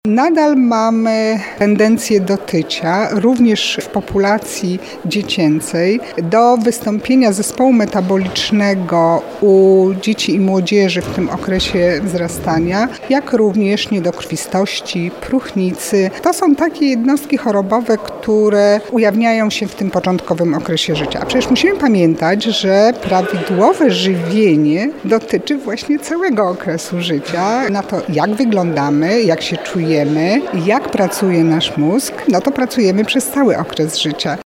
Nadal mamy tendencję do tycia, również w populacji dziecięcej, do wystąpienia zespołu metabolicznego u dzieci i młodzieży w tym okresie wzrastania, jak również niedokrwistości, próchnicy. To są takie jednostki chorobowe, które ujawniają się w tym początkowym okresie życia. A przecież musimy pamiętać, że prawidłowe żywienie dotyczy właśnie całego okresu życia. Na to, jak wyglądamy, jak się czujemy, jak pracuje nasz mózg, no to pracujemy przez cały okres życia.